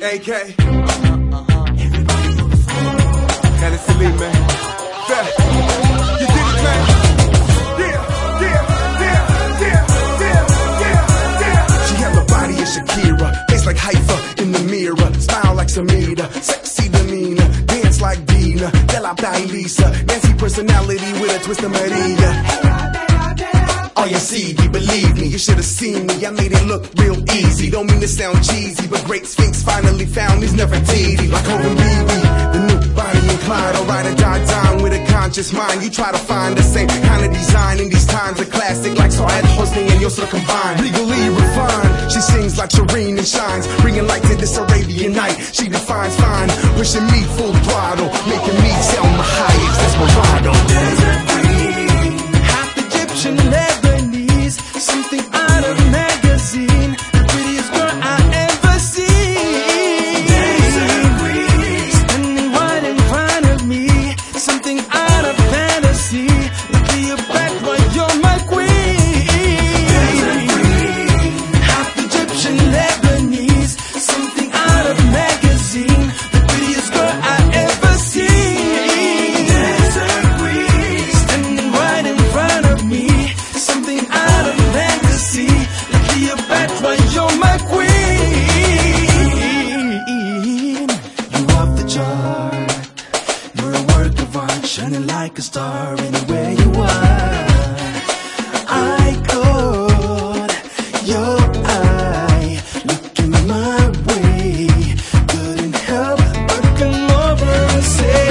AK. Khaled Salim, man. Yeah. You did it, man. She had the body of Shakira, face like Haifa in the mirror, smile like Samira, sexy demeanor, dance like Dina, Delapta Elisa, Nancy personality with a twist of Maria. Oh, you see, believe me, you should have seen me. I made it look real easy. Don't mean to sound cheesy, but great Sphinx finally found he's never teedy. Like Hogan BB, the new Bonnie and Clyde. I'll ride or die down with a conscious mind. You try to find the same kind of design in these times. A classic like Saad Hosni and Yusra combined. Legally refined, she sings like Shireen and shines, bringing light to this Arabian night. She defines fine, pushing me full throttle, making me sell my highest Desperado. Half Egyptian, Lebanese, something out of magazine, the prettiest girl I ever seen. Standing right in front of me, something out of fantasy. Look to your back while you're my queen. Half Egyptian, Lebanese, something out of magazine, the prettiest girl I ever seen. Standing right in front of me, something out of fantasy. Look to your back while you're my queen. You off the chart, you're a work of art, shining like a star anywhere you are. I caught your eye, looking my way, couldn't help but come over and say,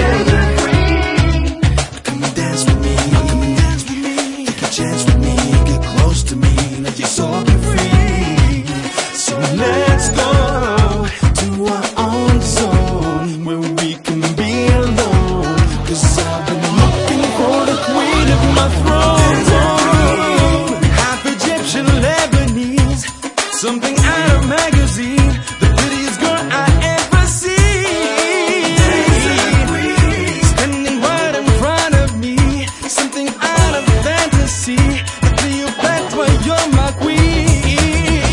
come and dance with me, take a chance with me, get close to me, let your soul be free. So let's go to our own zone where we can be alone, 'cause I've been looking for the queen of my throne. Half Egyptian, Lebanese, something out of magazine, the prettiest girl I ever seen. Standing right in front of me, something out of fantasy. Look to your back while you're my queen.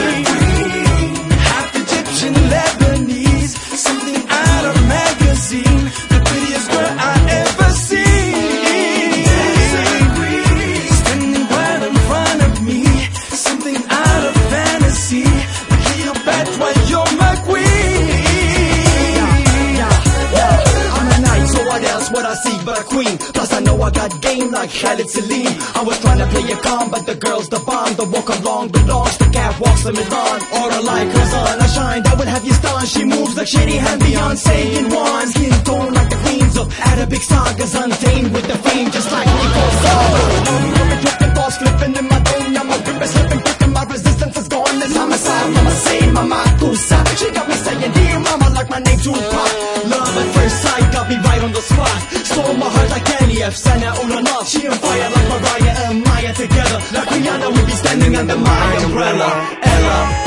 Half Egyptian, Lebanese, something out of magazine, the prettiest girl I ever seen. Standing right in front of me, something out of fantasy. Look to your back while you're my queen. I'm a knight, so what else would I see but a queen? Plus I know I got game like Khaled Salim. I was trying to play it calm, but the girl's the bomb. The walk along belongs to catwalks in Milan. Or like her son, I shine, that would have you stunned. She moves like Shady and Beyonce in one. Skin tone like the queens of Arabic sagas, untamed with the fame just like Nicole Saga. I'm dripping, thoughts flipping in my dome. Now my grip is slipping, kicking, my resistance is gone. This homicide, mama say, mama kusa. She got me saying, dear mama, like my name Tupac. Love at first sight got me right on the spot. Stole my heart like Kanye, Sana Ulanov. She on fire like Mariah and Maya together. Like Rihanna, we be standing under my umbrella. Ella.